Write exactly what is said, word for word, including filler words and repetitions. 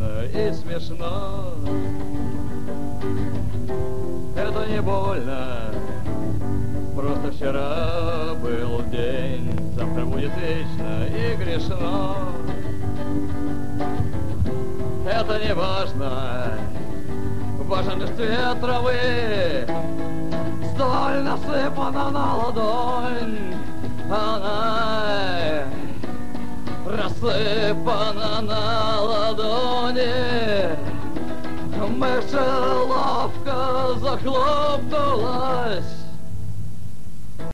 грустно и смешно. Это не больно, просто вчера был день, завтра будет вечно и грешно. Это не важно, важен лишь цвет травы, столь насыпана на ладонь, она рассыпана на ладони. Мышеловка захлопнулась,